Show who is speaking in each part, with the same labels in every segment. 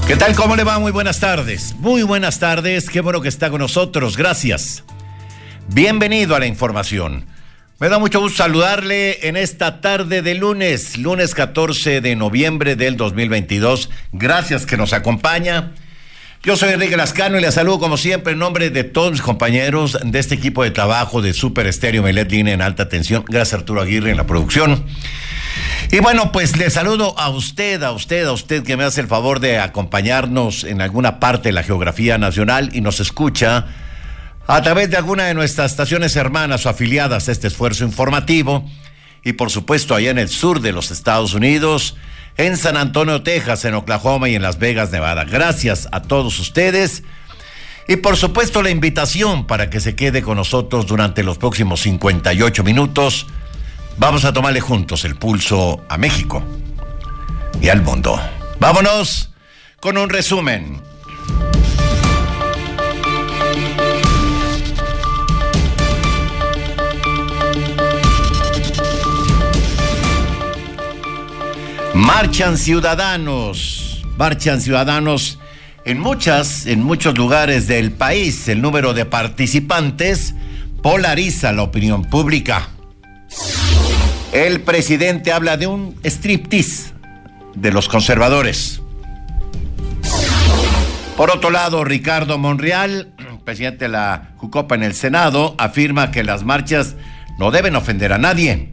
Speaker 1: ¿Qué tal? ¿Cómo le va? Muy buenas tardes. Muy buenas tardes. Qué bueno que está con nosotros. Gracias. Bienvenido a la información. Me da mucho gusto saludarle en esta tarde de lunes 14 de noviembre del 2022. Gracias que nos acompaña. Yo soy Enrique Lascano y le saludo como siempre en nombre de todos mis compañeros de este equipo de trabajo de Super Estéreo Melet Línea en alta tensión. Gracias Arturo Aguirre en la producción. Y bueno, pues le saludo a usted que me hace el favor de acompañarnos en alguna parte de la geografía nacional y nos escucha a través de alguna de nuestras estaciones hermanas o afiliadas a este esfuerzo informativo. Y por supuesto allá en el sur de los Estados Unidos, en San Antonio, Texas, en Oklahoma y en Las Vegas, Nevada. Gracias a todos ustedes. Y por supuesto la invitación para que se quede con nosotros durante los próximos 58 minutos. Vamos a tomarle juntos el pulso a México y al mundo. Vámonos con un resumen. Marchan ciudadanos en muchos lugares del país. El número de participantes polariza la opinión pública. El presidente habla de un striptease de los conservadores. Por otro lado, Ricardo Monreal, presidente de la Jucopa en el Senado, afirma que las marchas no deben ofender a nadie.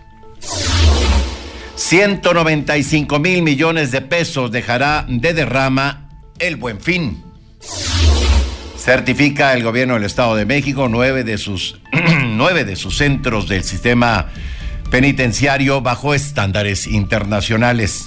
Speaker 1: 195,000 millones de pesos dejará de derrama el Buen Fin. Certifica el gobierno del Estado de México 9 de sus centros del sistema penitenciario bajo estándares internacionales.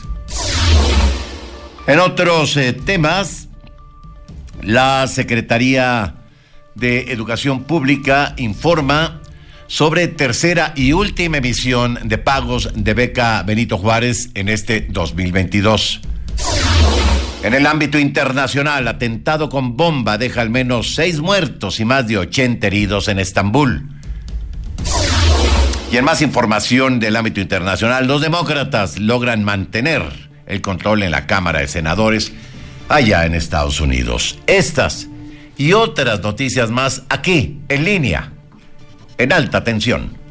Speaker 1: En otros temas, la Secretaría de Educación Pública informa sobre tercera y última emisión de pagos de beca Benito Juárez en este 2022. En el ámbito internacional, atentado con bomba deja al menos 6 muertos y más de 80 heridos en Estambul. Y en más información del ámbito internacional, los demócratas logran mantener el control en la Cámara de Senadores allá en Estados Unidos. Estas y otras noticias más aquí, en línea, en alta tensión.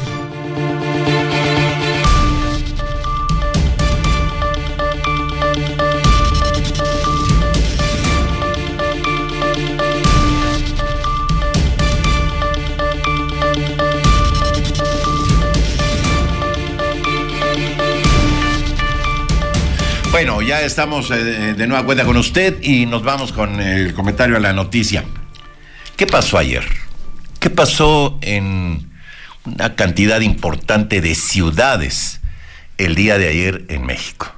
Speaker 1: Bueno, ya estamos de nueva cuenta con usted y nos vamos con el comentario a la noticia. ¿Qué pasó ayer? ¿Qué pasó en una cantidad importante de ciudades el día de ayer en México?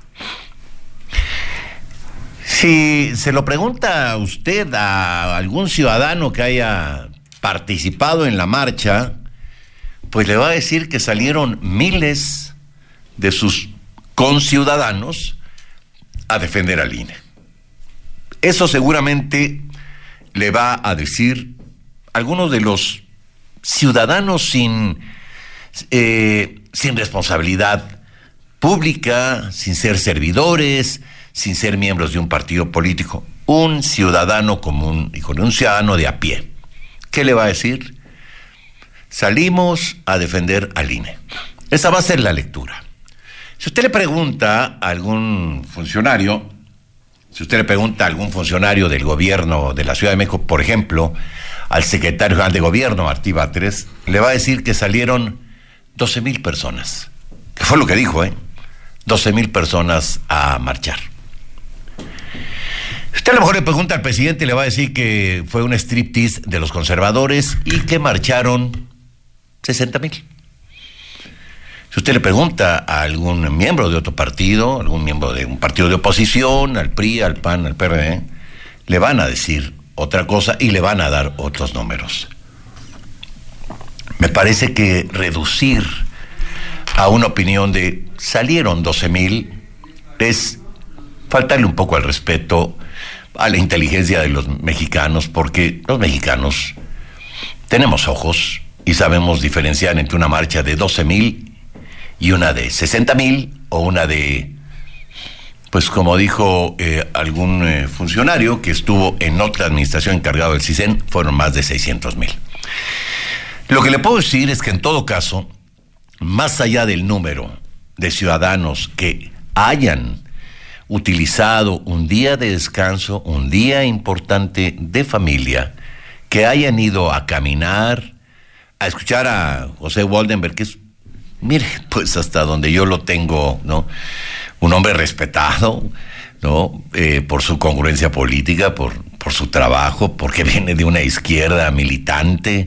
Speaker 1: Si se lo pregunta a usted a algún ciudadano que haya participado en la marcha, pues le va a decir que salieron miles de sus conciudadanos a defender al INE. Eso seguramente le va a decir algunos de los ciudadanos sin responsabilidad pública, sin ser servidores, sin ser miembros de un partido político. Un ciudadano común y con un ciudadano de a pie. ¿Qué le va a decir? Salimos a defender al INE. Esa va a ser la lectura. Si usted le pregunta a algún funcionario, del gobierno de la Ciudad de México, por ejemplo, al secretario general de gobierno, Martí Batres, le va a decir que salieron 12,000 personas. Que fue lo que dijo, 12,000 personas a marchar. Usted a lo mejor le pregunta al presidente y le va a decir que fue un striptease de los conservadores y que marcharon 60,000. Si usted le pregunta a algún miembro de otro partido, algún miembro de un partido de oposición, al PRI, al PAN, al PRD, le van a decir otra cosa y le van a dar otros números. Me parece que reducir a una opinión de salieron 12,000 es faltarle un poco al respeto a la inteligencia de los mexicanos, porque los mexicanos tenemos ojos y sabemos diferenciar entre una marcha de 12,000 y una de 60,000 o una de pues como dijo algún funcionario que estuvo en otra administración encargado del CISEN, fueron más de 600,000. Lo que le puedo decir es que en todo caso, más allá del número de ciudadanos que hayan utilizado un día de descanso, un día importante de familia, que hayan ido a caminar, a escuchar a José Woldenberg, que es, mire, pues hasta donde yo lo tengo, ¿no? Un hombre respetado, ¿no? Por su congruencia política, por su trabajo, porque viene de una izquierda militante,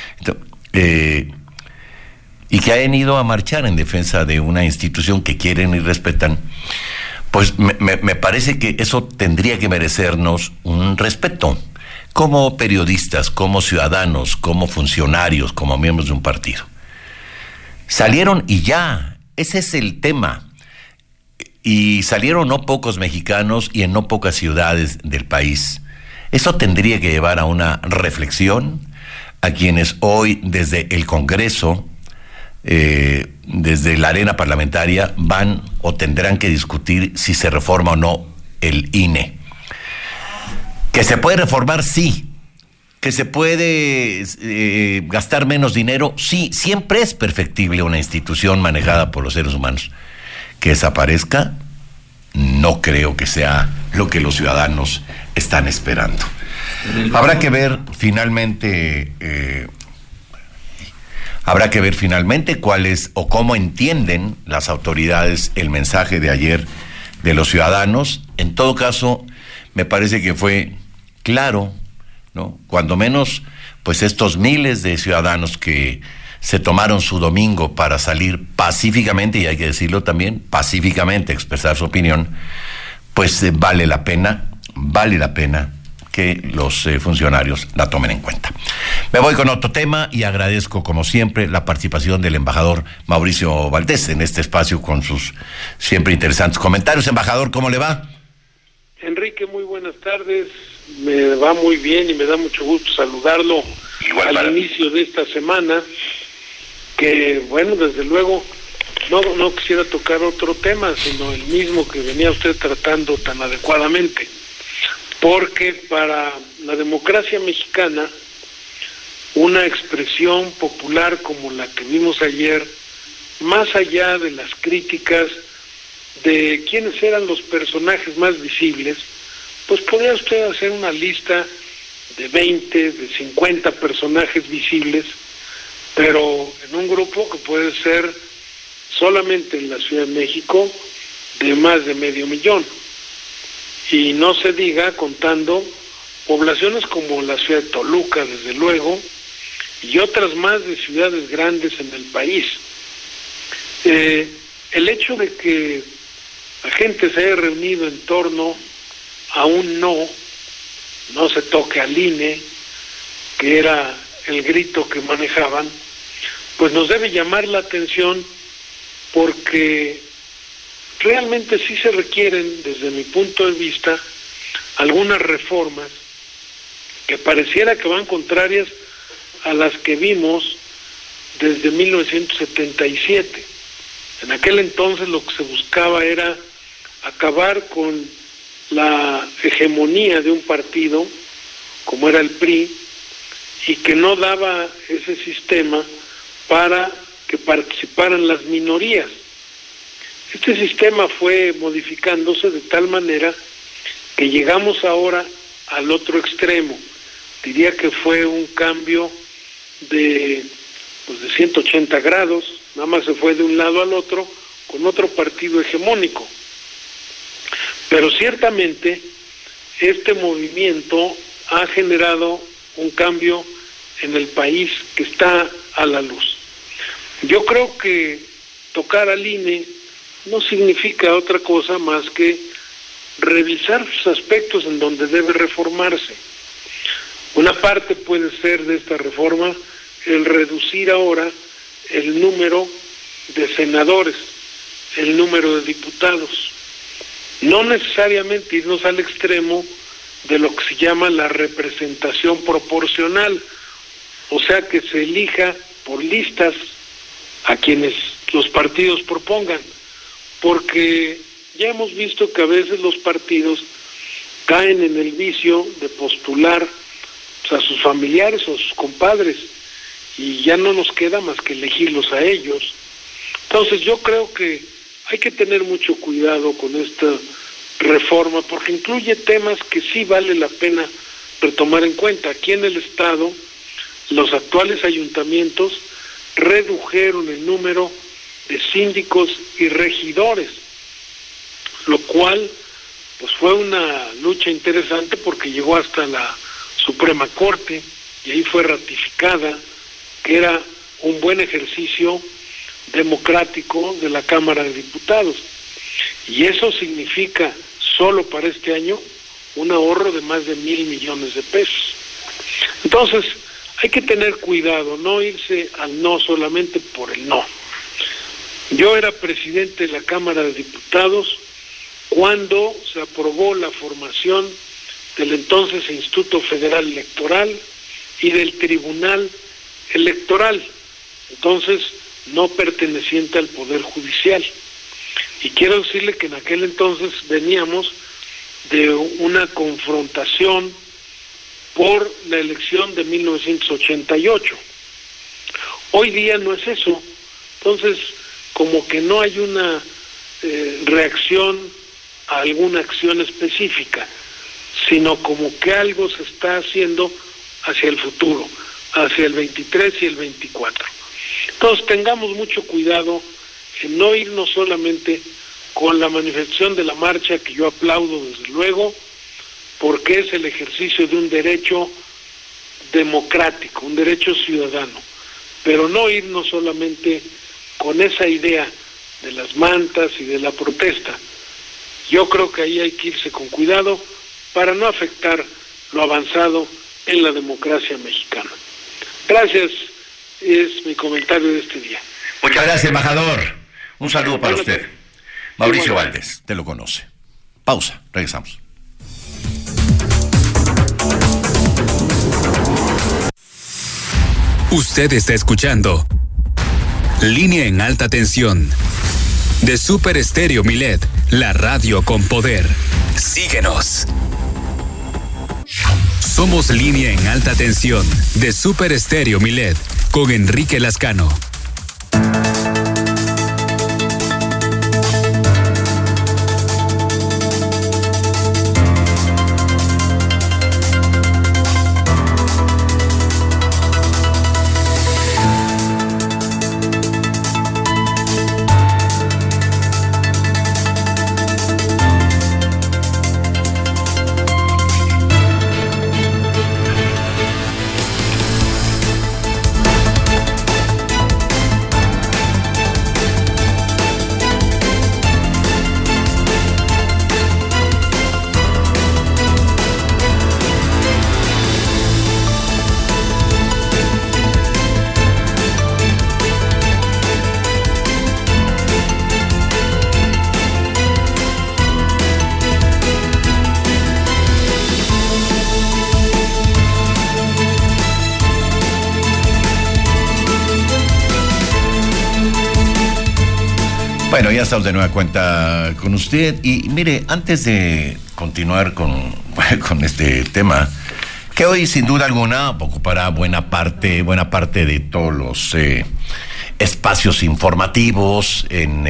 Speaker 1: y que hayan ido a marchar en defensa de una institución que quieren y respetan. Pues me parece que eso tendría que merecernos un respeto, como periodistas, como ciudadanos, como funcionarios, como miembros de un partido. Salieron y ya, ese es el tema. Y salieron no pocos mexicanos y en no pocas ciudades del país. Eso tendría que llevar a una reflexión a quienes hoy desde el Congreso, desde la arena parlamentaria, van o tendrán que discutir si se reforma o no el INE. Que se puede reformar, sí. Que se puede gastar menos dinero, sí. Siempre es perfectible una institución manejada por los seres humanos. Que desaparezca, no creo que sea lo que los ciudadanos están esperando. Habrá que ver finalmente cuál es o cómo entienden las autoridades el mensaje de ayer de los ciudadanos. En todo caso, me parece que fue claro, ¿no? Cuando menos, pues estos miles de ciudadanos que se tomaron su domingo para salir pacíficamente, y hay que decirlo también, pacíficamente expresar su opinión, pues vale la pena que los funcionarios la tomen en cuenta. Me voy con otro tema y agradezco, como siempre, la participación del embajador Mauricio Valdés en este espacio con sus siempre interesantes comentarios. Embajador, ¿cómo le va?
Speaker 2: Enrique, muy buenas tardes. Me va muy bien y me da mucho gusto saludarlo al inicio de esta semana, que, bueno, desde luego, no quisiera tocar otro tema, sino el mismo que venía usted tratando tan adecuadamente. Porque para la democracia mexicana, una expresión popular como la que vimos ayer, más allá de las críticas de quiénes eran los personajes más visibles, pues podría usted hacer una lista de 20, de 50 personajes visibles, pero en un grupo que puede ser solamente en la Ciudad de México de más de 500,000. Y no se diga contando poblaciones como la ciudad de Toluca, desde luego, y otras más de ciudades grandes en el país. El hecho de que la gente se haya reunido en torno a un no se toque al INE, que era el grito que manejaban, pues nos debe llamar la atención, porque realmente sí se requieren, desde mi punto de vista, algunas reformas que pareciera que van contrarias a las que vimos desde 1977. En aquel entonces lo que se buscaba era acabar con la hegemonía de un partido, como era el PRI, y que no daba ese sistema para que participaran las minorías. Este sistema fue modificándose de tal manera que llegamos ahora al otro extremo. Diría que fue un cambio de 180 grados, nada más se fue de un lado al otro con otro partido hegemónico. Pero ciertamente este movimiento ha generado un cambio en el país que está a la luz. Yo creo que tocar al INE no significa otra cosa más que revisar sus aspectos en donde debe reformarse. Una parte puede ser de esta reforma el reducir ahora el número de senadores, el número de diputados. No necesariamente irnos al extremo de lo que se llama la representación proporcional, o sea que se elija por listas a quienes los partidos propongan, porque ya hemos visto que a veces los partidos caen en el vicio de postular a sus familiares o sus compadres, y ya no nos queda más que elegirlos a ellos. Entonces yo creo que hay que tener mucho cuidado con esta reforma, porque incluye temas que sí vale la pena retomar en cuenta. Aquí en el Estado, los actuales ayuntamientos redujeron el número de síndicos y regidores, lo cual pues fue una lucha interesante porque llegó hasta la Suprema Corte y ahí fue ratificada que era un buen ejercicio democrático de la Cámara de Diputados, y eso significa solo para este año un ahorro de más de 1,000 millones de pesos. Entonces hay que tener cuidado, no irse al no solamente por el no. Yo era presidente de la Cámara de Diputados cuando se aprobó la formación del entonces Instituto Federal Electoral y del Tribunal Electoral, entonces no perteneciente al Poder Judicial. Y quiero decirle que en aquel entonces veníamos de una confrontación por la elección de 1988. Hoy día no es eso. Entonces, como que no hay una reacción a alguna acción específica, sino como que algo se está haciendo hacia el futuro, hacia el 23 y el 24. Entonces tengamos mucho cuidado en no irnos solamente con la manifestación de la marcha, que yo aplaudo desde luego, porque es el ejercicio de un derecho democrático, un derecho ciudadano, pero no irnos solamente con esa idea de las mantas y de la protesta. Yo creo que ahí hay que irse con cuidado para no afectar lo avanzado en la democracia mexicana. Gracias, es mi comentario de este día.
Speaker 1: Muchas gracias, embajador. Un saludo para usted. Mauricio Valdés, te lo conoce. Pausa, regresamos.
Speaker 3: Usted está escuchando Línea en Alta Tensión de Super Estéreo Milet, la radio con poder. Síguenos. Somos Línea en Alta Tensión de Super Estéreo Milet con Enrique Lascano.
Speaker 1: Bueno, ya estamos de nueva cuenta con usted. Y mire, antes de continuar con este tema, que hoy sin duda alguna ocupará buena parte de todos los espacios informativos en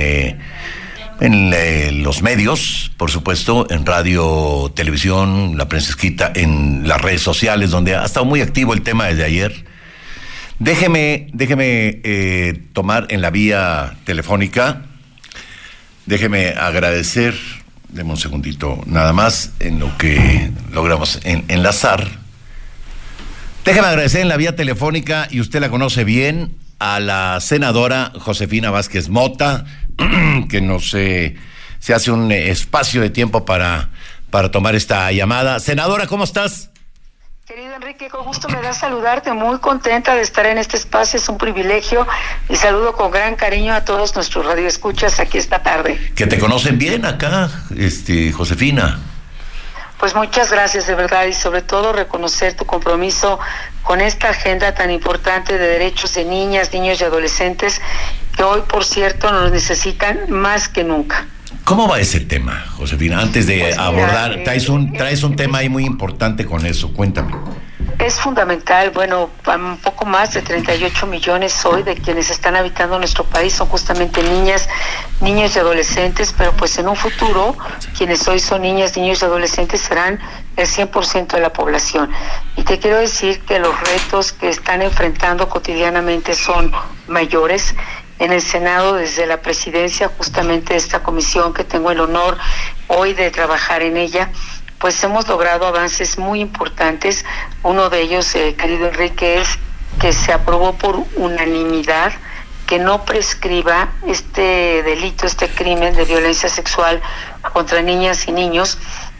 Speaker 1: los medios, por supuesto, en radio, televisión, la prensa escrita, en las redes sociales, donde ha estado muy activo el tema desde ayer. Déjeme tomar en la vía telefónica. Déjeme agradecer, deme un segundito nada más, en lo que logramos enlazar. Déjeme agradecer en la vía telefónica, y usted la conoce bien, a la senadora Josefina Vázquez Mota, que se hace un espacio de tiempo para tomar esta llamada. Senadora, ¿cómo estás?
Speaker 4: Querido Enrique, con gusto me da saludarte, muy contenta de estar en este espacio, es un privilegio, y saludo con gran cariño a todos nuestros radioescuchas aquí esta tarde.
Speaker 1: Que te conocen bien acá, Josefina.
Speaker 4: Pues muchas gracias, de verdad, y sobre todo reconocer tu compromiso con esta agenda tan importante de derechos de niñas, niños y adolescentes, que hoy, por cierto, nos necesitan más que nunca.
Speaker 1: ¿Cómo va ese tema, Josefina? Antes de abordar, traes un tema ahí muy importante con eso, cuéntame.
Speaker 4: Es fundamental. Bueno, un poco más de 38 millones hoy de quienes están habitando nuestro país son justamente niñas, niños y adolescentes, pero pues en un futuro quienes hoy son niñas, niños y adolescentes serán el 100% de la población. Y te quiero decir que los retos que están enfrentando cotidianamente son mayores. En el Senado, desde la presidencia justamente de esta comisión, que tengo el honor hoy de trabajar en ella, pues hemos logrado avances muy importantes. Uno de ellos, querido Enrique, es que se aprobó por unanimidad que no prescriba este delito, este crimen de violencia sexual contra niñas y niños,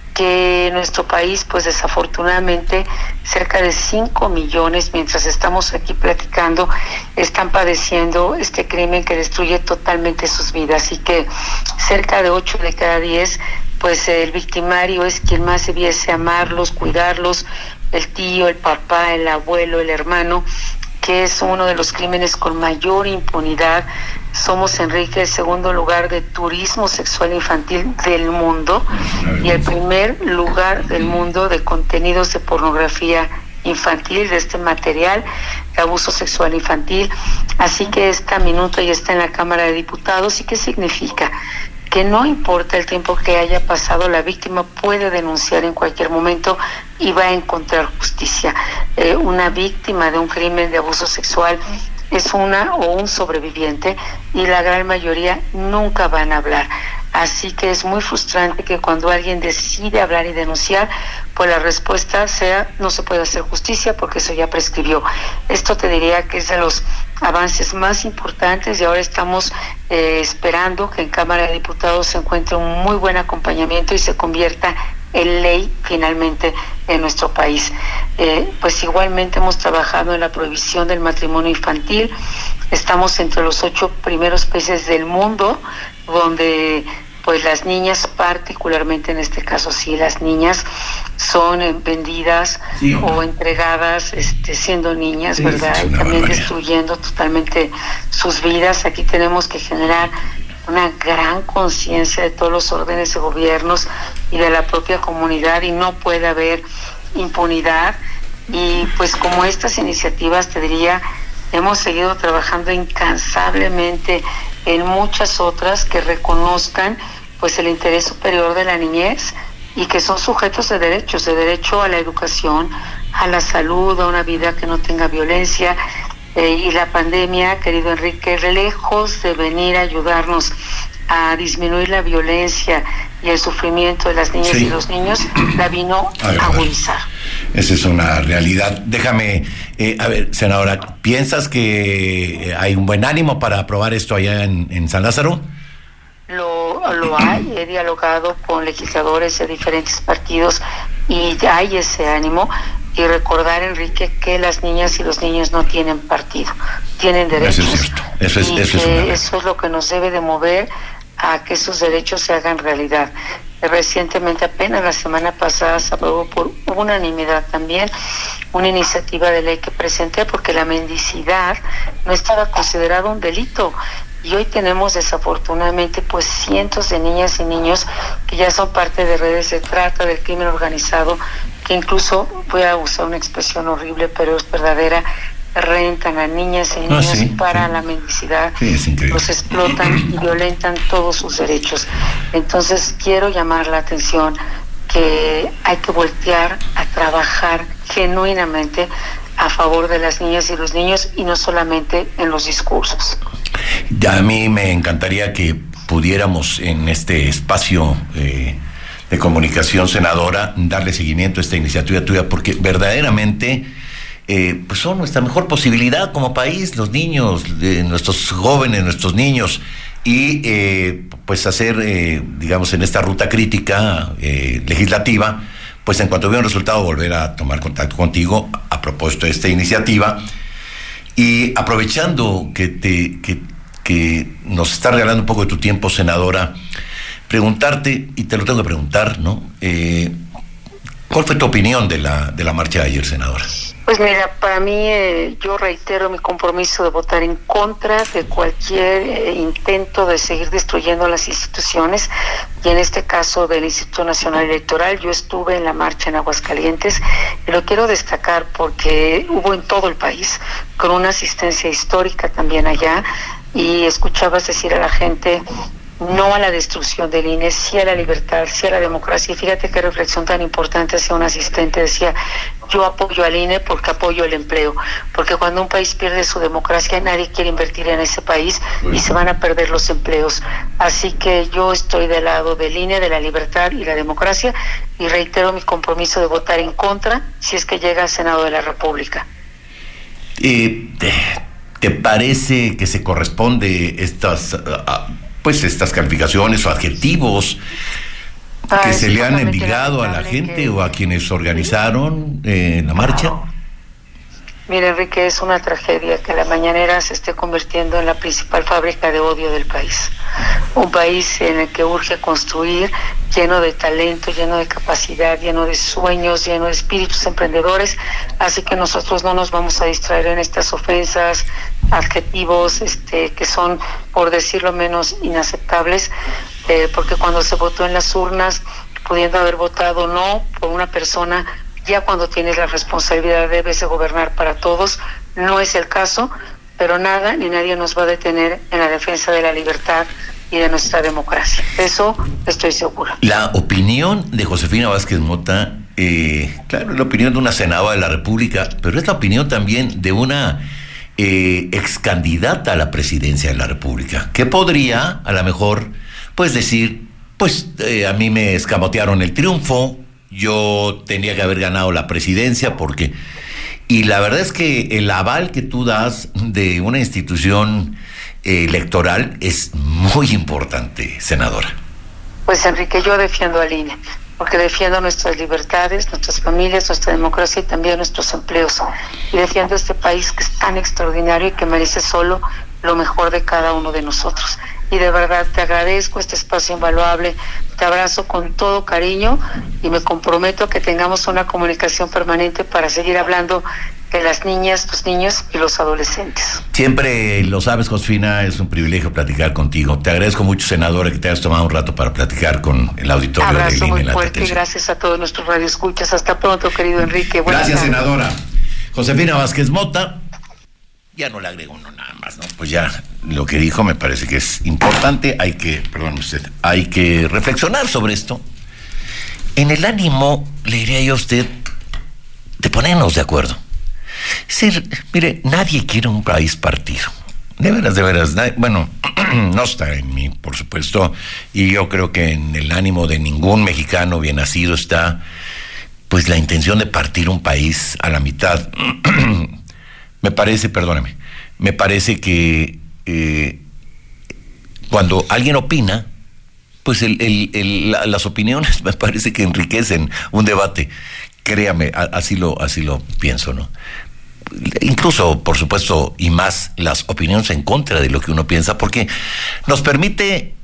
Speaker 4: que en nuestro país, pues desafortunadamente, cerca de 5 millones, mientras estamos aquí platicando, están padeciendo este crimen que destruye totalmente sus vidas, y que cerca de 8 de cada 10, pues el victimario es quien más debiese amarlos, cuidarlos, el tío, el papá, el abuelo, el hermano, que es uno de los crímenes con mayor impunidad. Somos, Enrique, el segundo lugar de turismo sexual infantil del mundo y el primer lugar del mundo de contenidos de pornografía infantil, de este material de abuso sexual infantil. Así que esta minuta ya está en la Cámara de Diputados. ¿Y qué significa? Que no importa el tiempo que haya pasado, la víctima puede denunciar en cualquier momento y va a encontrar justicia. Una víctima de un crimen de abuso sexual es una o un sobreviviente, y la gran mayoría nunca van a hablar. Así que es muy frustrante que cuando alguien decide hablar y denunciar, pues la respuesta sea: no se puede hacer justicia porque eso ya prescribió. Esto te diría que es de los avances más importantes, y ahora estamos esperando que en Cámara de Diputados se encuentre un muy buen acompañamiento y se convierta en ley finalmente en nuestro país. Pues igualmente hemos trabajado en la prohibición del matrimonio infantil. Estamos entre los 8 primeros países del mundo donde pues las niñas, particularmente en este caso sí, las niñas son vendidas o entregadas siendo niñas, ¿verdad? Y también destruyendo totalmente sus vidas. Aquí tenemos que generar una gran conciencia de todos los órdenes de gobiernos y de la propia comunidad, y no puede haber impunidad. Y pues como estas iniciativas, te diría, hemos seguido trabajando incansablemente en muchas otras que reconozcan pues el interés superior de la niñez, y que son sujetos de derechos, de derecho a la educación, a la salud, a una vida que no tenga violencia. Y la pandemia, querido Enrique, lejos de venir a ayudarnos a disminuir la violencia y el sufrimiento de las niñas y los niños, la vino a agudizar.
Speaker 1: Esa es una realidad. Déjame, a ver, senadora, ¿piensas que hay un buen ánimo para aprobar esto allá en San Lázaro?
Speaker 4: Lo hay. He dialogado con legisladores de diferentes partidos y hay ese ánimo. Y recordar, Enrique, que las niñas y los niños no tienen partido, tienen derechos.
Speaker 1: Eso es cierto.
Speaker 4: Eso es lo que nos debe de mover a que esos derechos se hagan realidad. Recientemente, apenas la semana pasada, se aprobó por unanimidad también una iniciativa de ley que presenté, porque la mendicidad no estaba considerada un delito. Y hoy tenemos desafortunadamente pues cientos de niñas y niños que ya son parte de redes de trata, del crimen organizado, que incluso, voy a usar una expresión horrible pero es verdadera, rentan a niñas y niños para la mendicidad, los explotan y violentan todos sus derechos. Entonces quiero llamar la atención que hay que voltear a trabajar genuinamente a favor de las niñas y los niños, y no solamente en los discursos.
Speaker 1: Ya a mí me encantaría que pudiéramos en este espacio de comunicación, senadora, darle seguimiento a esta iniciativa tuya, porque verdaderamente pues son nuestra mejor posibilidad como país, los niños, nuestros jóvenes, nuestros niños, y pues hacer, digamos, en esta ruta crítica legislativa, pues en cuanto vea un resultado volver a tomar contacto contigo a propósito de esta iniciativa. Y aprovechando que nos está regalando un poco de tu tiempo, senadora, preguntarte, y te lo tengo que preguntar, ¿no? ¿Cuál fue tu opinión de la marcha de ayer, senadora?
Speaker 4: Pues mira, para mí yo reitero mi compromiso de votar en contra de cualquier intento de seguir destruyendo las instituciones, y en este caso del Instituto Nacional Electoral. Yo estuve en la marcha en Aguascalientes y lo quiero destacar porque hubo en todo el país, con una asistencia histórica también allá, y escuchabas decir a la gente no a la destrucción del INE, sí a la libertad, sí a la democracia. Y fíjate qué reflexión tan importante hacía un asistente, decía: yo apoyo al INE porque apoyo el empleo, porque cuando un país pierde su democracia nadie quiere invertir en ese país y se van a perder los empleos. Así que yo estoy del lado del INE, de la libertad y la democracia, y reitero mi compromiso de votar en contra si es que llega al Senado de la República.
Speaker 1: ¿Te parece que se corresponde estas calificaciones o adjetivos que se le han endilgado a la gente o a quienes organizaron la marcha?
Speaker 4: Mira, Enrique, es una tragedia que la mañanera se esté convirtiendo en la principal fábrica de odio del país. Un país en el que urge construir, lleno de talento, lleno de capacidad, lleno de sueños, lleno de espíritus emprendedores. Así que nosotros no nos vamos a distraer en estas ofensas, adjetivos que son, por decirlo menos, inaceptables, porque cuando se votó en las urnas, pudiendo haber votado no por una persona, ya cuando tienes la responsabilidad debes de gobernar para todos. No es el caso, pero nada ni nadie nos va a detener en la defensa de la libertad y de nuestra democracia. Eso estoy segura.
Speaker 1: La opinión de Josefina Vázquez Mota, claro, es la opinión de una senadora de la República, pero es la opinión también de una ex candidata a la presidencia de la República, que podría, a lo mejor, pues decir, a mí me escamotearon el triunfo, yo tenía que haber ganado la presidencia porque... Y la verdad es que el aval que tú das de una institución electoral es muy importante, senadora.
Speaker 4: Pues Enrique, yo defiendo al INE, porque defiendo nuestras libertades, nuestras familias, nuestra democracia y también nuestros empleos. Y defiendo este país que es tan extraordinario y que merece solo lo mejor de cada uno de nosotros. Y de verdad te agradezco este espacio invaluable, te abrazo con todo cariño y me comprometo a que tengamos una comunicación permanente para seguir hablando de las niñas, los niños y los adolescentes.
Speaker 1: Siempre lo sabes, Josefina, es un privilegio platicar contigo. Te agradezco mucho, senadora, que te hayas tomado un rato para platicar con el auditorio de
Speaker 4: Abrazo
Speaker 1: INE.
Speaker 4: muy fuerte y gracias a todos nuestros radioescuchas. Hasta pronto, querido Enrique.
Speaker 1: Gracias, senadora. Josefina Vázquez Mota. Ya no le agrego uno nada más, ¿no? Pues ya lo que dijo me parece que es importante. Hay que reflexionar sobre esto. En el ánimo, le diría yo a usted, de ponernos de acuerdo. Sí, mire, nadie quiere un país partido. De veras, bueno, no está en mí, por supuesto, y yo creo que en el ánimo de ningún mexicano bien nacido está, pues, la intención de partir un país a la mitad. Me parece que cuando alguien opina, pues las opiniones me parece que enriquecen un debate. Créame, así lo pienso, ¿no? Incluso, por supuesto, y más las opiniones en contra de lo que uno piensa, porque nos permite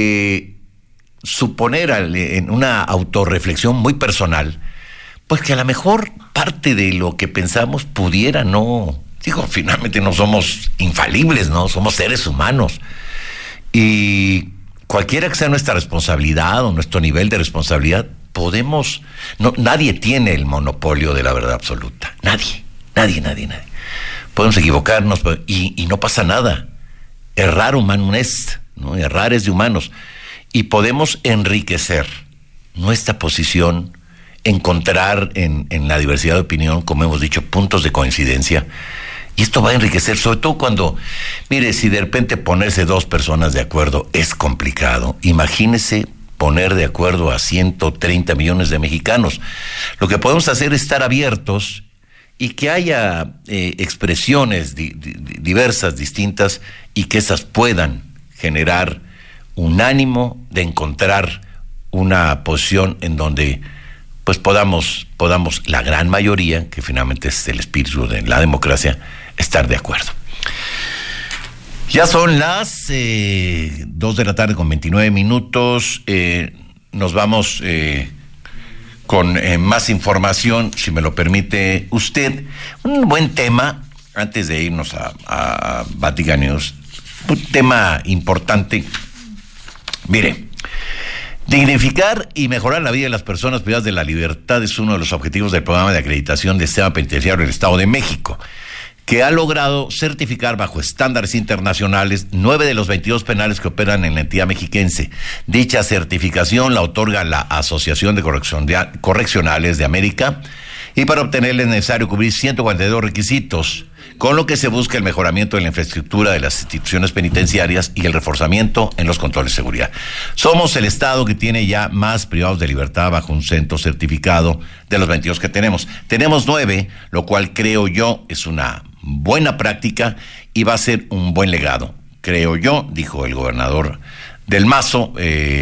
Speaker 1: suponer en una autorreflexión muy personal, pues que a lo mejor parte de lo que pensamos pudiera no... Digo, finalmente no somos infalibles, ¿no? Somos seres humanos. Y cualquiera que sea nuestra responsabilidad o nuestro nivel de responsabilidad, nadie tiene el monopolio de la verdad absoluta. Nadie. Podemos equivocarnos y no pasa nada. Errar humano es, ¿no? Errar es de humanos. Y podemos enriquecer nuestra posición, encontrar en la diversidad de opinión, como hemos dicho, puntos de coincidencia. Y esto va a enriquecer, sobre todo cuando, mire, si de repente ponerse dos personas de acuerdo es complicado, imagínese poner de acuerdo a 130 millones de mexicanos. Lo que podemos hacer es estar abiertos y que haya expresiones diversas, distintas, y que esas puedan generar un ánimo de encontrar una posición en donde pues podamos la gran mayoría, que finalmente es el espíritu de la democracia, estar de acuerdo. Ya son las 2 de la tarde con 29 minutos. Nos vamos con más información, si me lo permite usted. Un buen tema, antes de irnos a Vatican News, un tema importante. Mire, dignificar y mejorar la vida de las personas privadas de la libertad es uno de los objetivos del programa de acreditación del sistema penitenciario del Estado de México, que ha logrado certificar bajo estándares internacionales 9 de los 22 penales que operan en la entidad mexiquense. Dicha certificación la otorga la Asociación de Correccionales de América, y para obtenerla es necesario cubrir 142 requisitos, con lo que se busca el mejoramiento de la infraestructura de las instituciones penitenciarias y el reforzamiento en los controles de seguridad. Somos el Estado que tiene ya más privados de libertad bajo un centro certificado de los 22 que tenemos. Tenemos 9, lo cual creo yo es una buena práctica y va a ser un buen legado. Creo yo, dijo el gobernador del Mazo,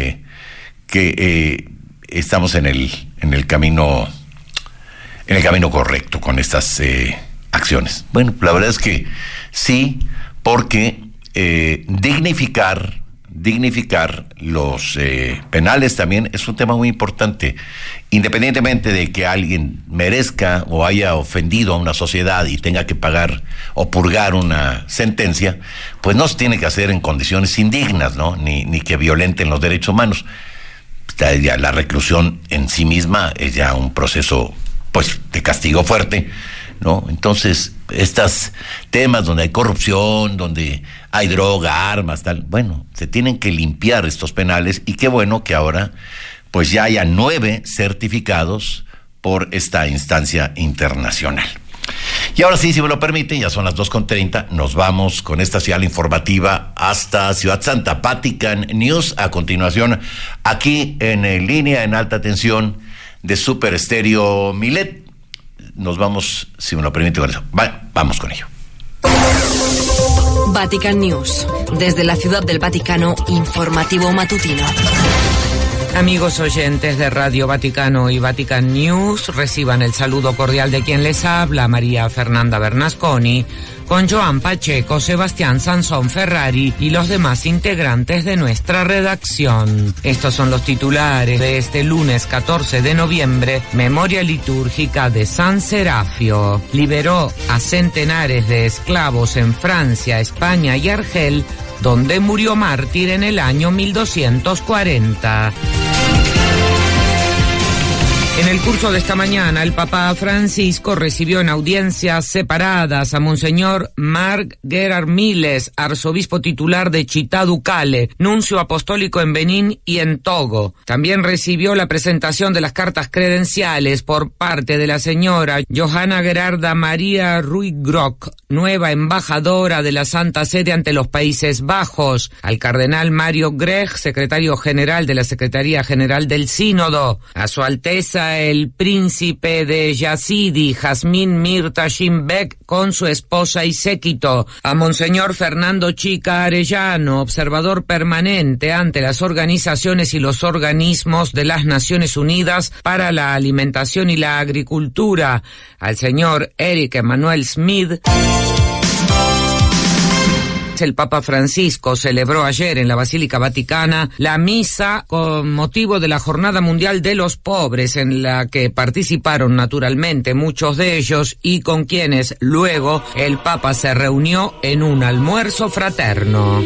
Speaker 1: que estamos en el camino correcto con estas acciones. Bueno, la verdad es que sí, porque dignificar los penales también es un tema muy importante, independientemente de que alguien merezca o haya ofendido a una sociedad y tenga que pagar o purgar una sentencia, pues no se tiene que hacer en condiciones indignas, ¿no? Ni que violenten los derechos humanos. Ya la reclusión en sí misma es ya un proceso, pues, de castigo fuerte, ¿no? Entonces, estos temas donde hay corrupción, donde hay droga, armas, tal, bueno, se tienen que limpiar estos penales, y qué bueno que ahora, pues, ya haya 9 certificados por esta instancia internacional. Y ahora sí, si me lo permiten, ya son las 2:30, nos vamos con esta señal informativa hasta Ciudad Santa. Vatican News, a continuación, aquí en línea, en alta tensión, de Super Estéreo Milet. Nos vamos, si me lo permite, con eso. Vamos con ello.
Speaker 5: Vatican News, desde la Ciudad del Vaticano, informativo matutino.
Speaker 6: Amigos oyentes de Radio Vaticano y Vatican News, reciban el saludo cordial de quien les habla, María Fernanda Bernasconi, con Joan Pacheco, Sebastián Sansón Ferrari y los demás integrantes de nuestra redacción. Estos son los titulares de este lunes 14 de noviembre, memoria litúrgica de San Serafio. Liberó a centenares de esclavos en Francia, España y Argel, donde murió mártir en el año 1240. En el curso de esta mañana, el Papa Francisco recibió en audiencias separadas a Monseñor Marc Gerard Miles, arzobispo titular de Chitá Ducale, nuncio apostólico en Benín y en Togo. También recibió la presentación de las cartas credenciales por parte de la señora Johanna Gerarda María Ruigrok, nueva embajadora de la Santa Sede ante los Países Bajos, al cardenal Mario Grech, secretario general de la Secretaría General del Sínodo, a su Alteza el príncipe de Yazidi, Jazmín Mirta Shimbek, con su esposa y séquito, a Monseñor Fernando Chica Arellano, observador permanente ante las organizaciones y los organismos de las Naciones Unidas para la Alimentación y la Agricultura, al señor Eric Emanuel Smith. El Papa Francisco celebró ayer en la Basílica Vaticana la misa con motivo de la Jornada Mundial de los Pobres, en la que participaron naturalmente muchos de ellos y con quienes luego el Papa se reunió en un almuerzo fraterno.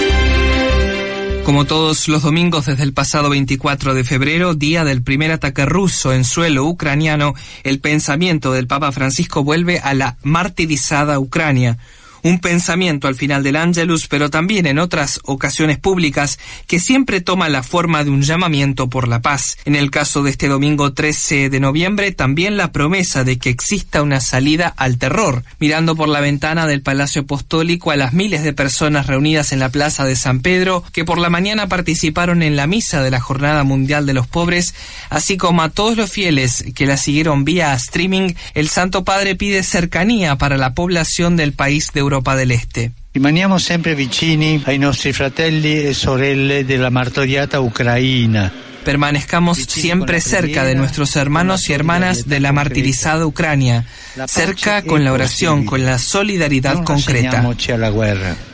Speaker 7: Como todos los domingos desde el pasado 24 de febrero, día del primer ataque ruso en suelo ucraniano, el pensamiento del Papa Francisco vuelve a la martirizada Ucrania. Un pensamiento al final del Ángelus, pero también en otras ocasiones públicas, que siempre toma la forma de un llamamiento por la paz. En el caso de este domingo 13 de noviembre, también la promesa de que exista una salida al terror. Mirando por la ventana del Palacio Apostólico a las miles de personas reunidas en la Plaza de San Pedro, que por la mañana participaron en la misa de la Jornada Mundial de los Pobres, así como a todos los fieles que la siguieron vía streaming, el Santo Padre pide cercanía para la población del país de Europa del Este.
Speaker 8: Rimaniamo sempre vicini ai nostri fratelli e sorelle della martoriata Ucraina.
Speaker 7: Permanezcamos siempre cerca de nuestros hermanos y hermanas de la martirizada Ucrania, cerca con la oración, con la solidaridad concreta.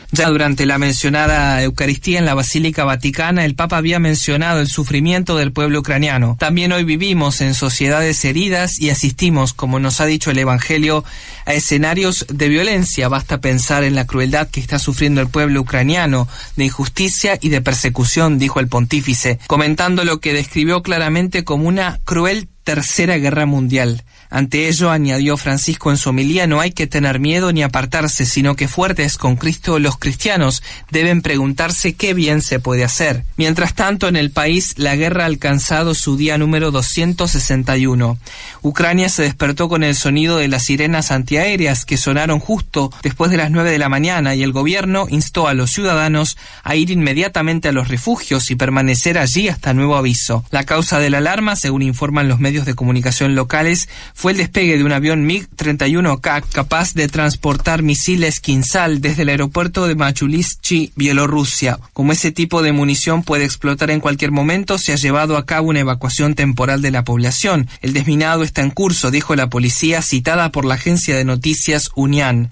Speaker 7: Ya durante la mencionada Eucaristía en la Basílica Vaticana, el Papa había mencionado el sufrimiento del pueblo ucraniano. También hoy vivimos en sociedades heridas y asistimos, como nos ha dicho el Evangelio, a escenarios de violencia. Basta pensar en la crueldad que está sufriendo el pueblo ucraniano, de injusticia y de persecución, dijo el pontífice, comentando lo que describió claramente como una cruel tercera guerra mundial. Ante ello, añadió Francisco en su homilía, no hay que tener miedo ni apartarse, sino que fuertes con Cristo los cristianos deben preguntarse qué bien se puede hacer. Mientras tanto, en el país, la guerra ha alcanzado su día número 261. Ucrania se despertó con el sonido de las sirenas antiaéreas que sonaron justo después de las 9 de la mañana y el gobierno instó a los ciudadanos a ir inmediatamente a los refugios y permanecer allí hasta nuevo aviso. La causa de la alarma, según informan los medios de comunicación locales, fue el despegue de un avión MiG-31K capaz de transportar misiles Kinzhal desde el aeropuerto de Machulivsky, Bielorrusia. Como ese tipo de munición puede explotar en cualquier momento, se ha llevado a cabo una evacuación temporal de la población. El desminado está en curso, dijo la policía, citada por la agencia de noticias Unian.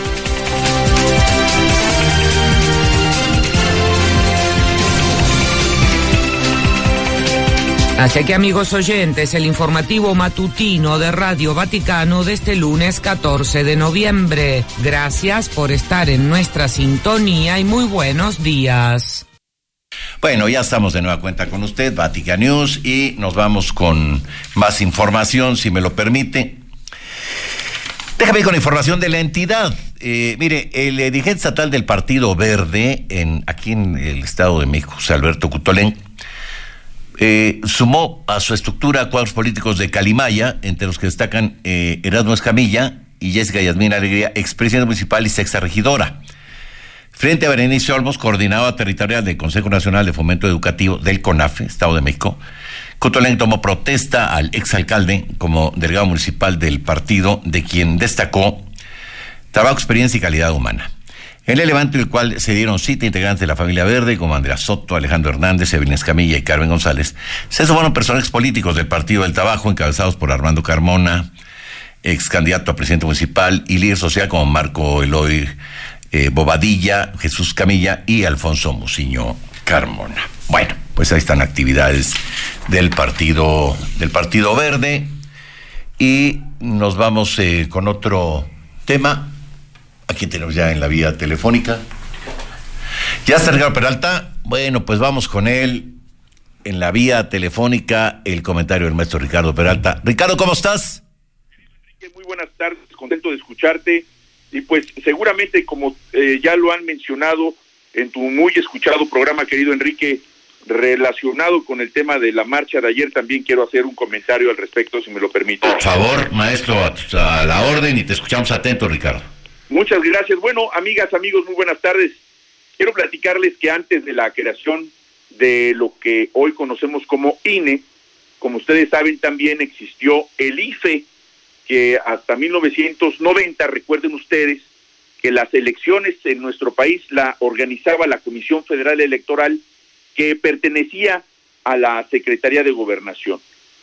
Speaker 6: Hasta aquí, amigos oyentes, el informativo matutino de Radio Vaticano de este lunes 14 de noviembre. Gracias por estar en nuestra sintonía y muy buenos días.
Speaker 1: Bueno, ya estamos de nueva cuenta con usted, Vatican News, y nos vamos con más información, si me lo permite. Déjame ir con información de la entidad. Mire, el dirigente estatal del Partido Verde, aquí en el Estado de México, José Alberto Cutolén, sumó a su estructura cuadros políticos de Calimaya, entre los que destacan Erasmo Escamilla y Jessica Yasmín Alegría, expresidente municipal y sexta regidora. Frente a Berenice Olmos, coordinadora territorial del Consejo Nacional de Fomento Educativo del CONAFE, Estado de México, Cutolén tomó protesta al exalcalde como delegado municipal del partido, de quien destacó trabajo, experiencia y calidad humana. En el evento, el cual se dieron cita integrantes de la familia Verde, como Andrea Soto, Alejandro Hernández, Evelyn Escamilla y Carmen González, se sumaron personajes políticos del Partido del Trabajo, encabezados por Armando Carmona, ex candidato a presidente municipal, y líder social como Marco Eloy Bobadilla, Jesús Camilla y Alfonso Muciño Carmona. Bueno, pues ahí están actividades del Partido Verde, y nos vamos con otro tema. Aquí tenemos ya en la vía telefónica. ¿Ya está Ricardo Peralta? Bueno, pues vamos con él en la vía telefónica, el comentario del maestro Ricardo Peralta. Ricardo, ¿cómo estás?
Speaker 9: Muy buenas tardes, contento de escucharte. Y pues seguramente, como ya lo han mencionado en tu muy escuchado programa, querido Enrique, relacionado con el tema de la marcha de ayer, también quiero hacer un comentario al respecto, si me lo permite.
Speaker 1: Por favor, maestro, a la orden, y te escuchamos atento, Ricardo.
Speaker 9: Muchas gracias. Bueno, amigas, amigos, muy buenas tardes. Quiero platicarles que antes de la creación de lo que hoy conocemos como INE, como ustedes saben, también existió el IFE, que hasta 1990, recuerden ustedes, que las elecciones en nuestro país la organizaba la Comisión Federal Electoral, que pertenecía a la Secretaría de Gobernación.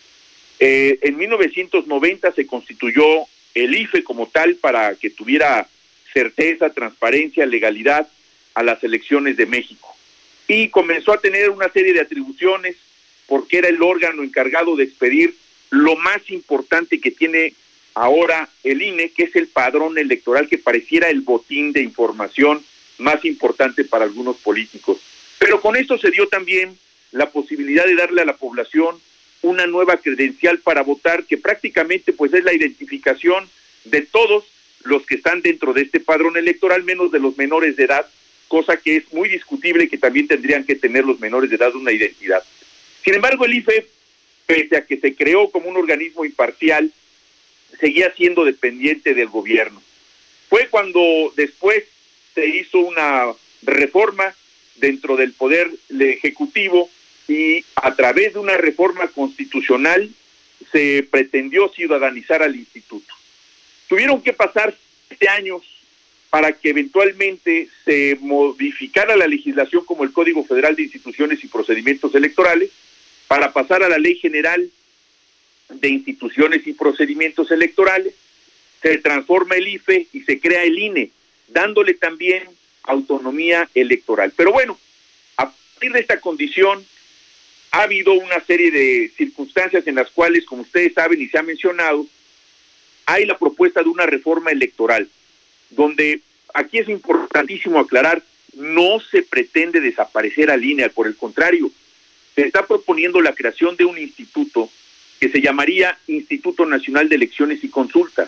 Speaker 9: En 1990 se constituyó el IFE como tal para que tuviera certeza, transparencia, legalidad a las elecciones de México. Y comenzó a tener una serie de atribuciones porque era el órgano encargado de expedir lo más importante que tiene ahora el INE, que es el padrón electoral, que pareciera el botín de información más importante para algunos políticos. Pero con esto se dio también la posibilidad de darle a la población una nueva credencial para votar, que prácticamente pues es la identificación de todos los que están dentro de este padrón electoral, menos de los menores de edad, cosa que es muy discutible, que también tendrían que tener los menores de edad una identidad. Sin embargo, el IFE, pese a que se creó como un organismo imparcial, seguía siendo dependiente del gobierno. Fue cuando después se hizo una reforma dentro del poder ejecutivo, y a través de una reforma constitucional se pretendió ciudadanizar al instituto. Tuvieron que pasar 7 años para que eventualmente se modificara la legislación, como el Código Federal de Instituciones y Procedimientos Electorales, para pasar a la Ley General de Instituciones y Procedimientos Electorales. Se transforma el IFE y se crea el INE, dándole también autonomía electoral. Pero bueno, a partir de esta condición ha habido una serie de circunstancias en las cuales, como ustedes saben y se ha mencionado, hay la propuesta de una reforma electoral, donde aquí es importantísimo aclarar, no se pretende desaparecer al INE, por el contrario, se está proponiendo la creación de un instituto que se llamaría Instituto Nacional de Elecciones y Consultas.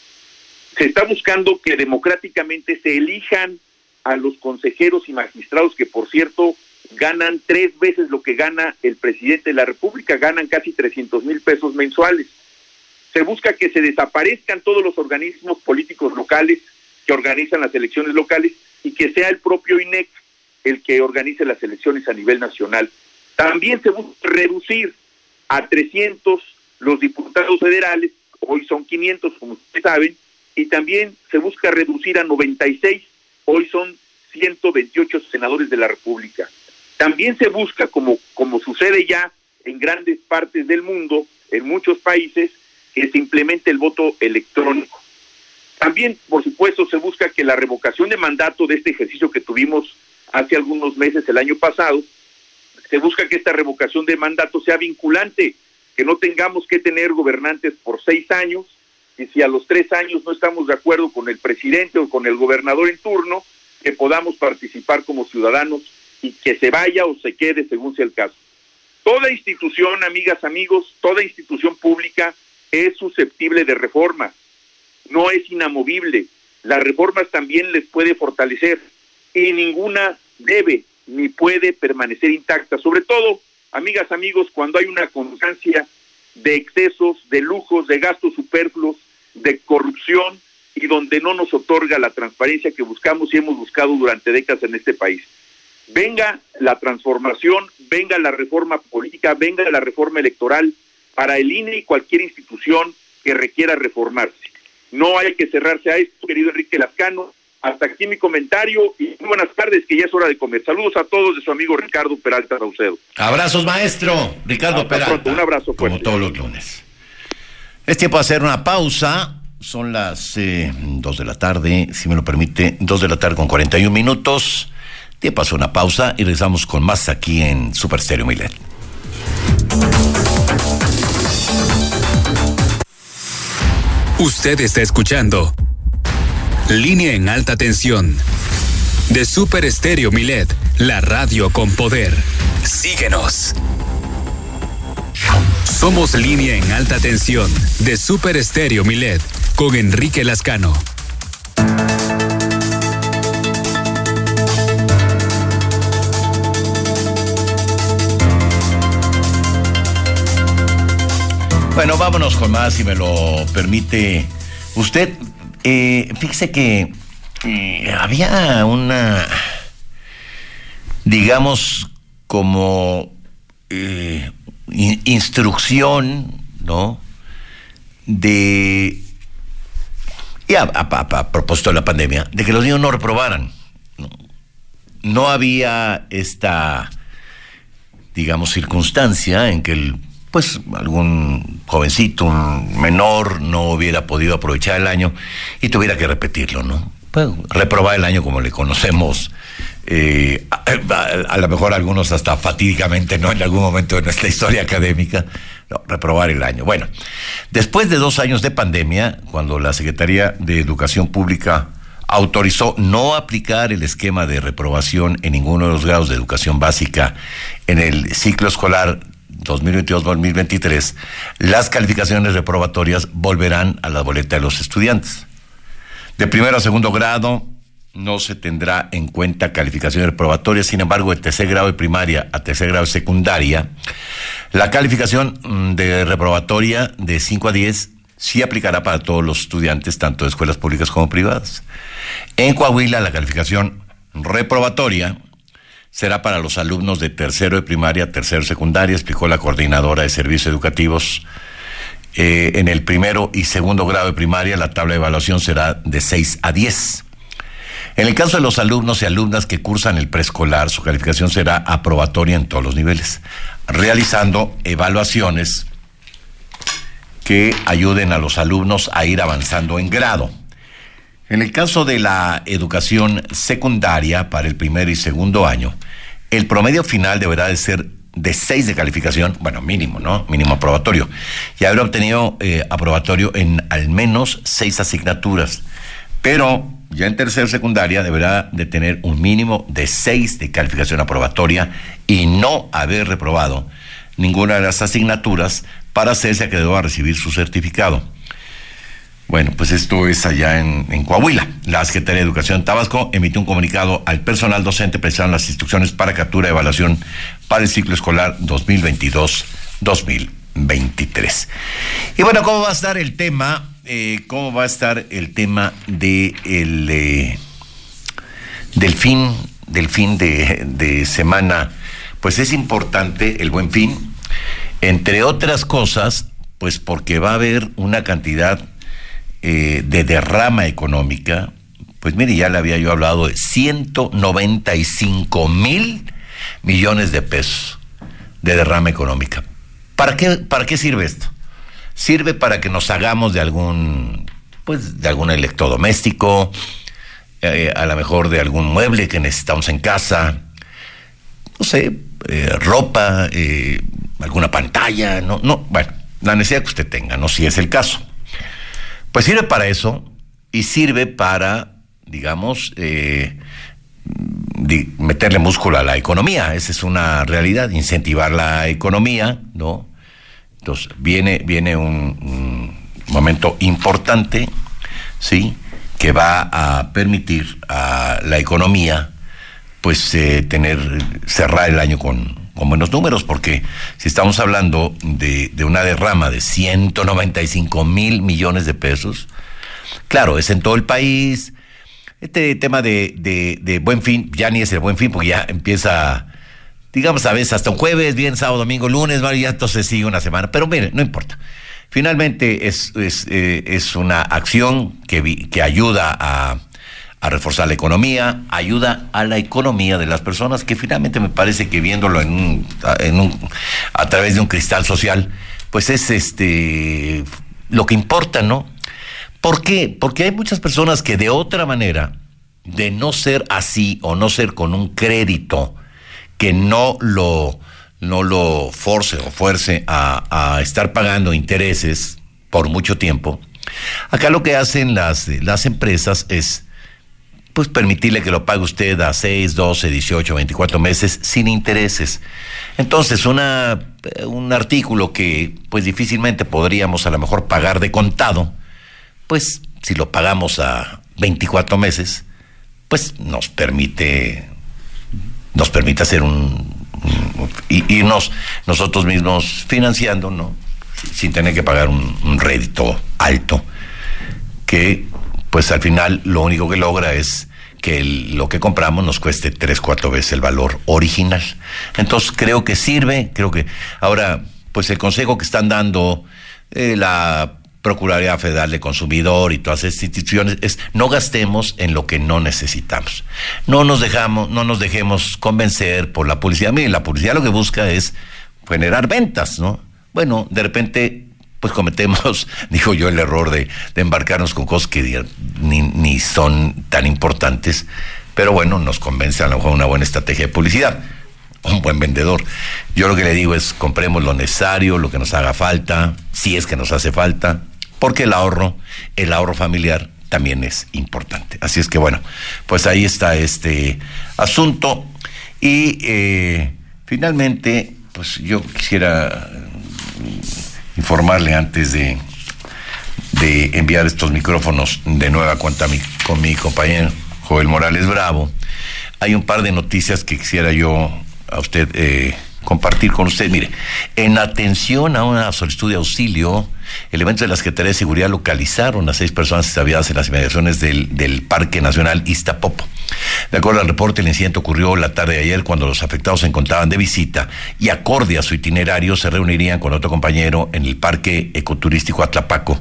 Speaker 9: Se está buscando que democráticamente se elijan a los consejeros y magistrados que, por cierto, ganan 3 veces lo que gana el presidente de la República, ganan casi 300,000 pesos mensuales. Se busca que se desaparezcan todos los organismos políticos locales que organizan las elecciones locales y que sea el propio INEC el que organice las elecciones a nivel nacional. También se busca reducir a 300 los diputados federales, hoy son 500 como ustedes saben, y también se busca reducir a 96, hoy son 128 senadores de la República. También se busca, como sucede ya en grandes partes del mundo, en muchos países, que se implemente el voto electrónico. También, por supuesto, se busca que la revocación de mandato de este ejercicio que tuvimos hace algunos meses, el año pasado, se busca que esta revocación de mandato sea vinculante, que no tengamos que tener gobernantes por 6 años, y si a los 3 años no estamos de acuerdo con el presidente o con el gobernador en turno, que podamos participar como ciudadanos y que se vaya o se quede según sea el caso. Toda institución, amigas, amigos, toda institución pública es susceptible de reforma, no es inamovible. Las reformas también les puede fortalecer y ninguna debe ni puede permanecer intacta, sobre todo, amigas, amigos, cuando hay una constancia de excesos, de lujos, de gastos superfluos, de corrupción y donde no nos otorga la transparencia que buscamos y hemos buscado durante décadas en este país. Venga la transformación, venga la reforma política, venga la reforma electoral para el INE y cualquier institución que requiera reformarse. No hay que cerrarse a esto, querido Enrique Lascano. Hasta aquí mi comentario y muy buenas tardes, que ya es hora de comer. Saludos a todos de su amigo Ricardo Peralta Raucedo.
Speaker 1: Abrazos, maestro Ricardo Peralta.
Speaker 9: Pronto, un abrazo fuerte.
Speaker 1: Como todos los lunes. Es tiempo de hacer una pausa. Son las 2 de la tarde, si me lo permite, 2 de la tarde con 41 minutos. Tiempo de hacer una pausa y regresamos con más aquí en Super Estéreo Milet.
Speaker 3: Usted está escuchando Línea en Alta Tensión de Super Estéreo Milet, la radio con poder. Síguenos. Somos Línea en Alta Tensión de Super Estéreo Milet con Enrique Lascano.
Speaker 1: Bueno, vámonos con más, si me lo permite usted. Fíjese que había una, digamos, como instrucción, ¿no? A propósito de la pandemia, de que los niños no reprobaran. No había esta, digamos, circunstancia en que algún jovencito, un menor, no hubiera podido aprovechar el año y tuviera que repetirlo, ¿no? Pues, reprobar el año como le conocemos, a lo mejor algunos hasta fatídicamente, ¿no? En algún momento de nuestra historia académica, no, reprobar el año. Bueno, después de 2 años de pandemia, cuando la Secretaría de Educación Pública autorizó no aplicar el esquema de reprobación en ninguno de los grados de educación básica en el ciclo escolar 2022-2023, las calificaciones reprobatorias volverán a la boleta de los estudiantes. De primero a segundo grado no se tendrá en cuenta calificaciones reprobatorias, sin embargo, de tercer grado de primaria a tercer grado de secundaria, la calificación de reprobatoria de 5 a 10 sí aplicará para todos los estudiantes, tanto de escuelas públicas como privadas. En Coahuila, la calificación reprobatoria será para los alumnos de tercero de primaria, tercero de secundaria, explicó la coordinadora de servicios educativos. En el primero y segundo grado de primaria, la tabla de evaluación será de 6 a 10. En el caso de los alumnos y alumnas que cursan el preescolar, su calificación será aprobatoria en todos los niveles, realizando evaluaciones que ayuden a los alumnos a ir avanzando en grado. En el caso de la educación secundaria para el primer y segundo año, el promedio final deberá de ser de 6 de calificación, bueno, mínimo, ¿no? Mínimo aprobatorio. Y habrá obtenido aprobatorio en al menos 6 asignaturas. Pero ya en tercer secundaria deberá de tener un mínimo de 6 de calificación aprobatoria y no haber reprobado ninguna de las asignaturas para hacerse acreedor a recibir su certificado. Bueno, pues esto es allá en Coahuila. La Secretaría de Educación Tabasco emitió un comunicado al personal docente precisando las instrucciones para captura y evaluación para el ciclo escolar 2022-2023. Y bueno, ¿cómo va a estar el tema? ¿Cómo va a estar el tema del fin de semana? Pues es importante el Buen Fin, entre otras cosas, pues porque va a haber una cantidad de derrama económica. Pues mire, ya le había yo hablado de 195,000 millones de pesos de derrama económica. ¿Para qué sirve esto? Sirve para que nos hagamos de algún electrodoméstico, a lo mejor de algún mueble que necesitamos en casa, no sé, ropa, alguna pantalla, bueno, la necesidad que usted tenga, no, si es el caso. Pues sirve para eso y sirve para, digamos, meterle músculo a la economía. Esa es una realidad, incentivar la economía, ¿no? Entonces, viene un momento importante, ¿sí?, que va a permitir a la economía, pues, cerrar el año con buenos números, porque si estamos hablando de una derrama de 195,000 millones de pesos, claro, es en todo el país. Este tema de Buen Fin, ya ni es el Buen Fin, porque ya empieza, digamos, a veces hasta un jueves, viernes, sábado, domingo, lunes, ya entonces sigue una semana, pero mire, no importa. Finalmente es una acción que ayuda a reforzar la economía, ayuda a la economía de las personas, que finalmente me parece que viéndolo a través de un cristal social, pues es lo que importa, ¿no? ¿Por qué? Porque hay muchas personas que de otra manera, de no ser así o no ser con un crédito que no lo fuerce a estar pagando intereses por mucho tiempo, acá lo que hacen las empresas es, pues, permitirle que lo pague usted a 6, 12, 18, 24 meses sin intereses. Entonces, un artículo que, pues, difícilmente podríamos a lo mejor pagar de contado, pues, si lo pagamos a 24 meses, pues, nos permite hacer irnos nosotros mismos financiando, ¿no?, sin tener que pagar un rédito alto, que pues al final lo único que logra es que lo que compramos nos cueste 3-4 veces el valor original. Entonces creo que sirve, ahora, pues el consejo que están dando la Procuraduría Federal de Consumidor y todas estas instituciones es: no gastemos en lo que no necesitamos. No nos dejemos convencer por la publicidad. Miren, la publicidad lo que busca es generar ventas, ¿no? Bueno, de repente, pues cometemos, digo yo, el error de embarcarnos con cosas que ni son tan importantes, pero bueno, nos convence a lo mejor una buena estrategia de publicidad, un buen vendedor. Yo lo que le digo es: compremos lo necesario, lo que nos haga falta, si es que nos hace falta, porque el ahorro familiar también es importante. Así es que bueno, pues ahí está este asunto. Y finalmente, pues yo quisiera informarle, antes de enviar estos micrófonos de nueva cuenta con mi compañero Joel Morales Bravo, hay un par de noticias que quisiera yo a usted compartir con usted. Mire, en atención a una solicitud de auxilio, elementos de la Secretaría de Seguridad localizaron a 6 personas extraviadas en las inmediaciones del Parque Nacional Iztapopo. De acuerdo al reporte, el incidente ocurrió la tarde de ayer, cuando los afectados se encontraban de visita y, acorde a su itinerario, se reunirían con otro compañero en el Parque Ecoturístico Atlapaco.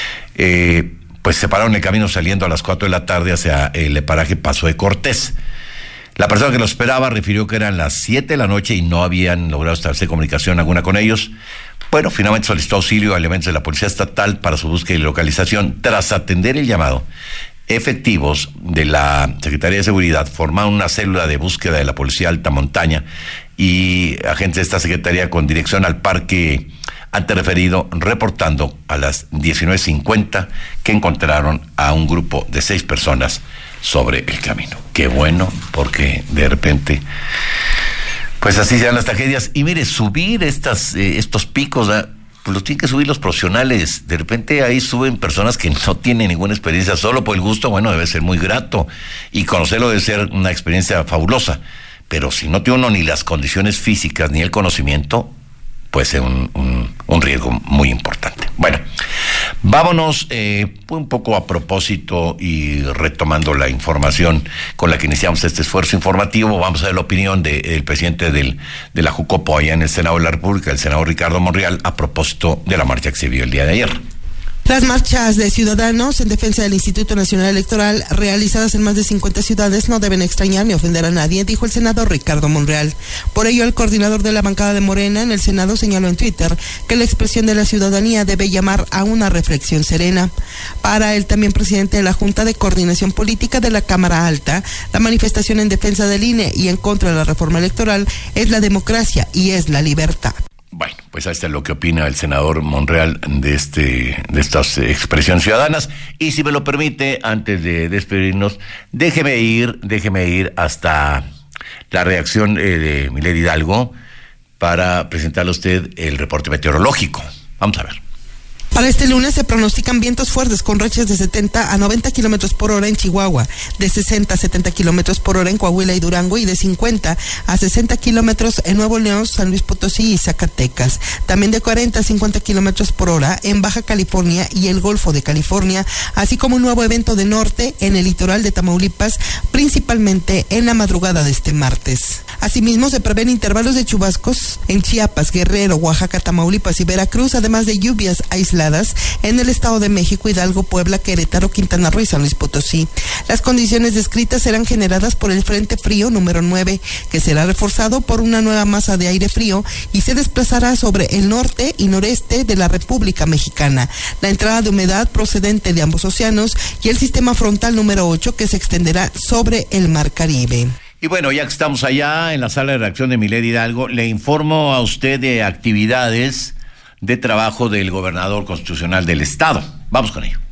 Speaker 1: Pues se pararon el camino saliendo a las 4 de la tarde hacia el paraje Paso de Cortés. La persona que los esperaba refirió que eran las 7 de la noche y no habían logrado establecer comunicación alguna con ellos. Bueno, finalmente solicitó auxilio a elementos de la Policía Estatal para su búsqueda y localización. Tras atender el llamado, efectivos de la Secretaría de Seguridad formaron una célula de búsqueda de la Policía Alta Montaña y agentes de esta secretaría con dirección al parque anterreferido, reportando a las 19:50 que encontraron a un grupo de 6 personas sobre el camino. Qué bueno, porque de repente, pues así se dan las tragedias. Y mire, subir estos picos, pues los tienen que subir los profesionales. De repente ahí suben personas que no tienen ninguna experiencia, solo por el gusto. Bueno, debe ser muy grato, y conocerlo debe ser una experiencia fabulosa, pero si no tiene uno ni las condiciones físicas ni el conocimiento, puede ser un riesgo muy importante. Bueno, vámonos un poco a propósito y retomando la información con la que iniciamos este esfuerzo informativo. Vamos a ver la opinión del presidente de la Jucopo allá en el Senado de la República, el senador Ricardo Monreal, a propósito de la marcha que se vio el día de ayer.
Speaker 10: Las marchas de ciudadanos en defensa del Instituto Nacional Electoral realizadas en más de 50 ciudades no deben extrañar ni ofender a nadie, dijo el senador Ricardo Monreal. Por ello, el coordinador de la bancada de Morena en el Senado señaló en Twitter que la expresión de la ciudadanía debe llamar a una reflexión serena. Para el también presidente de la Junta de Coordinación Política de la Cámara Alta, la manifestación en defensa del INE y en contra de la reforma electoral es la democracia y es la libertad.
Speaker 1: Bueno, pues ahí está lo que opina el senador Monreal de estas expresiones ciudadanas. Y si me lo permite, antes de despedirnos, déjeme ir hasta la reacción de Milet Hidalgo para presentarle a usted el reporte meteorológico. Vamos a ver.
Speaker 10: Para este lunes se pronostican vientos fuertes con rachas de 70 a 90 kilómetros por hora en Chihuahua, de 60 a 70 kilómetros por hora en Coahuila y Durango, y de 50 a 60 kilómetros en Nuevo León, San Luis Potosí y Zacatecas. También de 40 a 50 kilómetros por hora en Baja California y el Golfo de California, así como un nuevo evento de norte en el litoral de Tamaulipas, principalmente en la madrugada de este martes. Asimismo, se prevén intervalos de chubascos en Chiapas, Guerrero, Oaxaca, Tamaulipas y Veracruz, además de lluvias aisladas en el Estado de México, Hidalgo, Puebla, Querétaro, Quintana Roo y San Luis Potosí. Las condiciones descritas serán generadas por el Frente Frío número 9, que será reforzado por una nueva masa de aire frío y se desplazará sobre el norte y noreste de la República Mexicana. La entrada de humedad procedente de ambos océanos y el sistema frontal número 8, que se extenderá sobre el Mar Caribe.
Speaker 1: Y bueno, ya que estamos allá en la sala de redacción de Milet Hidalgo, le informo a usted de actividades de trabajo del gobernador constitucional del estado. Vamos con ello.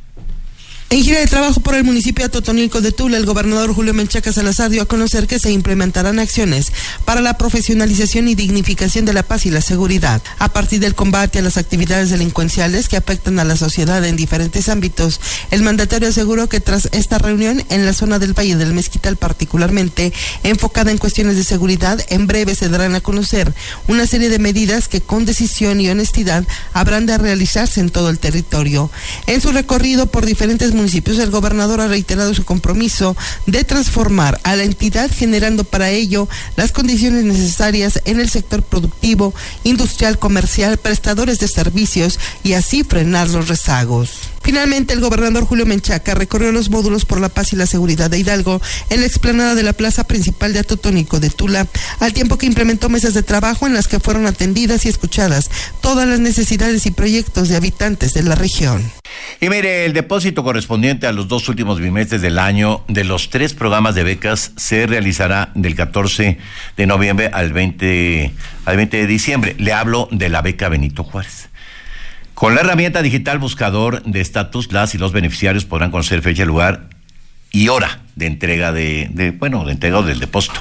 Speaker 10: En gira de trabajo por el municipio de Totonilco de Tula, el gobernador Julio Menchaca Salazar dio a conocer que se implementarán acciones para la profesionalización y dignificación de la paz y la seguridad, a partir del combate a las actividades delincuenciales que afectan a la sociedad en diferentes ámbitos. El mandatario aseguró que tras esta reunión en la zona del Valle del Mezquital, particularmente enfocada en cuestiones de seguridad, en breve se darán a conocer una serie de medidas que con decisión y honestidad habrán de realizarse en todo el territorio. En su recorrido por diferentes municipios, el gobernador ha reiterado su compromiso de transformar a la entidad, generando para ello las condiciones necesarias en el sector productivo, industrial, comercial, prestadores de servicios y así frenar los rezagos. Finalmente, el gobernador Julio Menchaca recorrió los módulos por la paz y la seguridad de Hidalgo en la explanada de la plaza principal de Atotónico de Tula, al tiempo que implementó mesas de trabajo en las que fueron atendidas y escuchadas todas las necesidades y proyectos de habitantes de la región.
Speaker 1: Y mire, el depósito correspondiente a los 2 últimos bimestres del año de los 3 programas de becas se realizará del 14 de noviembre al 20 de diciembre. Le hablo de la beca Benito Juárez. Con la herramienta digital buscador de estatus, las y los beneficiarios podrán conocer fecha, lugar y hora de entrega de entrega del depósito.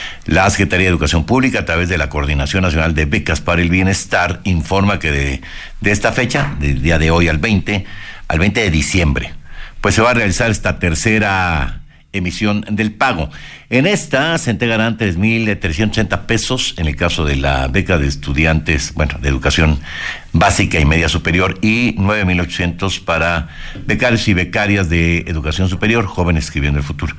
Speaker 1: La Secretaría de Educación Pública, a través de la Coordinación Nacional de Becas para el Bienestar, informa que de esta fecha, del día de hoy al 20 de diciembre, pues se va a realizar esta tercera emisión del pago. En esta se entregarán 3,360 pesos en el caso de la beca de estudiantes, de educación básica y media superior, y 9,800 para becarios y becarias de educación superior, jóvenes escribiendo el futuro.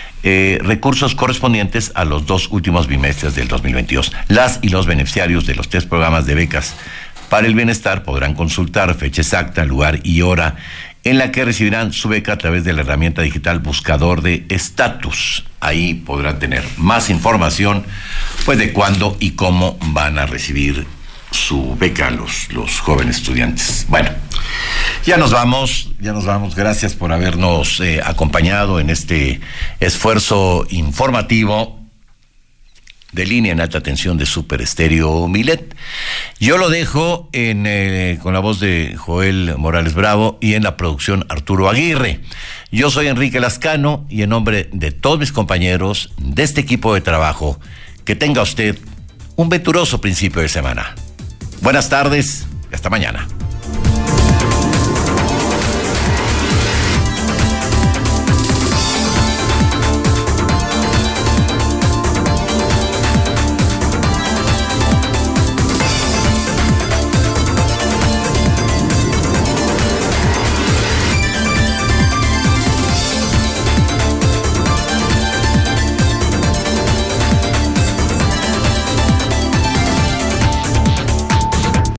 Speaker 1: Recursos correspondientes a los 2 últimos bimestres del 2022. Las y los beneficiarios de los 3 programas de becas para el bienestar podrán consultar fecha exacta, lugar y hora en la que recibirán su beca a través de la herramienta digital buscador de estatus. Ahí podrán tener más información, de cuándo y cómo van a recibir su beca a los jóvenes estudiantes. Bueno, ya nos vamos. Gracias por habernos acompañado en este esfuerzo informativo de línea en alta tensión de Super Estéreo Milet. Yo lo dejo con la voz de Joel Morales Bravo y en la producción Arturo Aguirre. Yo soy Enrique Lascano y en nombre de todos mis compañeros de este equipo de trabajo, que tenga usted un venturoso principio de semana. Buenas tardes y hasta mañana.